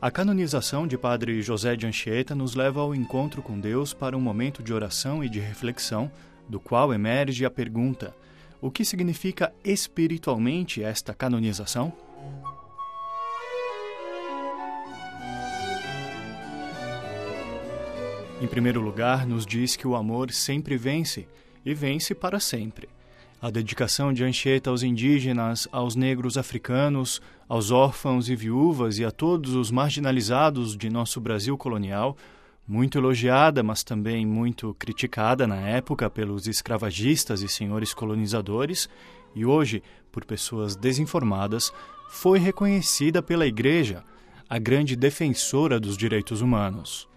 A canonização de Padre José de Anchieta nos leva ao encontro com Deus para um momento de oração e de reflexão, do qual emerge a pergunta: o que significa espiritualmente esta canonização? Em primeiro lugar, nos diz que o amor sempre vence, e vence para sempre. A dedicação de Anchieta aos indígenas, aos negros africanos, aos órfãos e viúvas e a todos os marginalizados de nosso Brasil colonial, muito elogiada, mas também muito criticada na época pelos escravagistas e senhores colonizadores, e hoje por pessoas desinformadas, foi reconhecida pela Igreja, a grande defensora dos direitos humanos.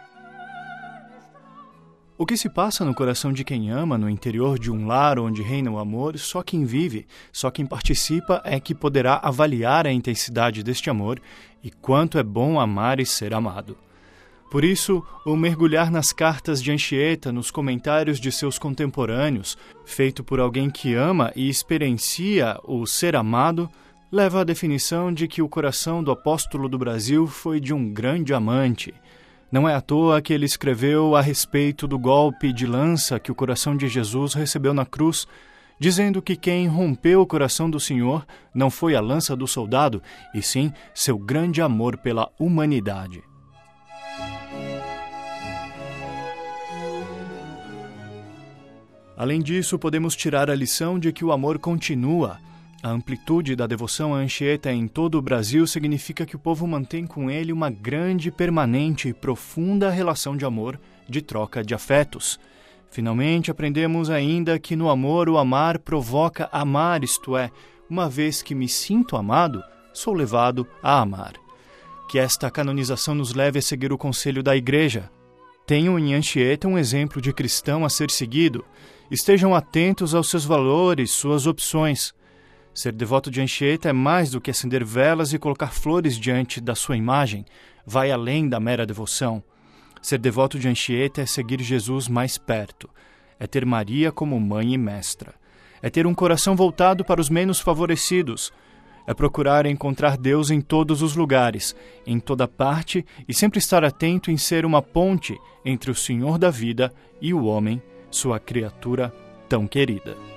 O que se passa no coração de quem ama, no interior de um lar onde reina o amor, só quem vive, só quem participa é que poderá avaliar a intensidade deste amor e quanto é bom amar e ser amado. Por isso, o mergulhar nas cartas de Anchieta, nos comentários de seus contemporâneos, feito por alguém que ama e experiencia o ser amado, leva à definição de que o coração do apóstolo do Brasil foi de um grande amante. Não é à toa que ele escreveu a respeito do golpe de lança que o coração de Jesus recebeu na cruz, dizendo que quem rompeu o coração do Senhor não foi a lança do soldado, e sim seu grande amor pela humanidade. Além disso, podemos tirar a lição de que o amor continua. A amplitude da devoção a Anchieta em todo o Brasil significa que o povo mantém com ele uma grande, permanente e profunda relação de amor, de troca de afetos. Finalmente, aprendemos ainda que no amor o amar provoca amar, isto é, uma vez que me sinto amado, sou levado a amar. Que esta canonização nos leve a seguir o conselho da Igreja. Tenham em Anchieta um exemplo de cristão a ser seguido. Estejam atentos aos seus valores, suas opções. Ser devoto de Anchieta é mais do que acender velas e colocar flores diante da sua imagem. Vai além da mera devoção. Ser devoto de Anchieta é seguir Jesus mais perto. É ter Maria como mãe e mestra. É ter um coração voltado para os menos favorecidos. É procurar encontrar Deus em todos os lugares, em toda parte, e sempre estar atento em ser uma ponte entre o Senhor da vida e o homem, sua criatura tão querida.